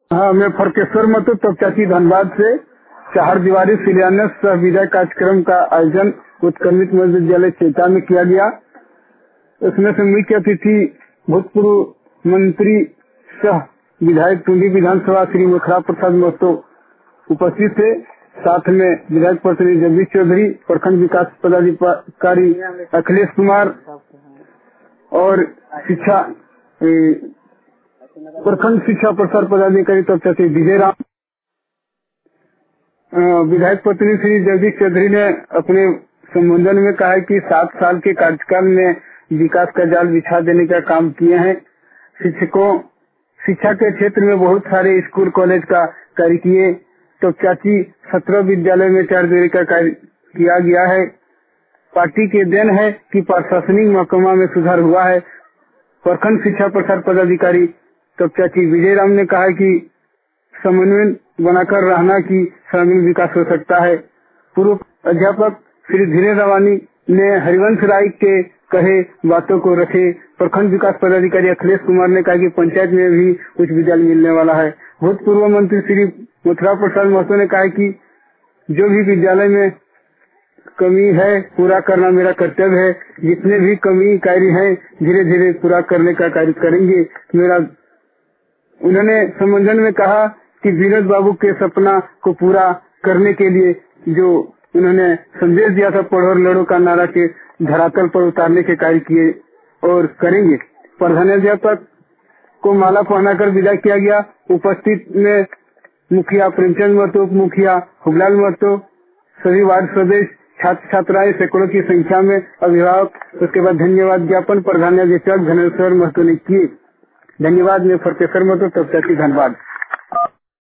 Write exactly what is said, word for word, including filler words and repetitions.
हाँ, मैं फरकेश्वर महतो तपचाची धनबाद से चार दीवारी शिलान्यास सह विदाई कार्यक्रम का आयोजन उत्क्रमित मध्य विद्यालय चेता में किया गया। उसमें से मुख्य अतिथि भूतपूर्व मंत्री सह विधायक टुंडी विधानसभा श्री मुखरा प्रसाद महतो उपस्थित थे। साथ में विधायक प्रतिनिधि जगदीश चौधरी, प्रखंड विकास पदाधिकारी अखिलेश कुमार और शिक्षा प्रखंड शिक्षा प्रसार पदाधिकारी तपचाची विजय राम। विधायक प्रतिनिधि श्री जगदीश चौधरी ने अपने संबोधन में कहा कि सात साल के कार्यकाल में विकास का जाल बिछा देने का काम किए हैं। शिक्षकों शिक्षा के क्षेत्र में बहुत सारे स्कूल कॉलेज का कार्य किए। तपचाची सत्रह विद्यालय में चार दीवारी का कार्य किया गया है। पार्टी के देन है कि प्रशासनिक महकमा में सुधार हुआ है। प्रखंड शिक्षा प्रसार पदाधिकारी तपचाची विजय राम ने कहा कि समन्वय बनाकर रहना की सर्वांगीण विकास हो सकता है। पूर्व अध्यापक श्री धीरेन्द्र रवानी ने हरिवंश राय के कहे बातों को रखे। प्रखंड विकास पदाधिकारी अखिलेश कुमार ने कहा कि पंचायत में भी उच्च विद्यालय मिलने वाला है। भूतपूर्व मंत्री श्री मुखरा प्रसाद महतो ने कहा कि जो भी विद्यालय में कमी है पूरा करना मेरा कर्तव्य है। जितने भी कमी कार्य है धीरे धीरे पूरा करने का कार्य करेंगे। मेरा उन्होंने संबोधन में कहा कि विनोद बाबू के सपना को पूरा करने के लिए जो उन्होंने संदेश दिया था पढ़ो और लड़ो का नारा के धरातल पर उतारने के कार्य किए और करेंगे। प्रधानाध्यापक को माला पहनाकर विदा किया गया। उपस्थित में मुखिया प्रेमचंद महतो, उप मुखिया हुबलाल महतो, सभी वार्ड सदस्य, छात्र छात्राएं सैकड़ों की संख्या में, अभिभावक, उसके बाद धन्यवाद ज्ञापन प्रधानाध्यापक धनेश्वर महतो ने किए। धन्यवाद। मैं फरकेश्वर महतो तपचाची धनबाद।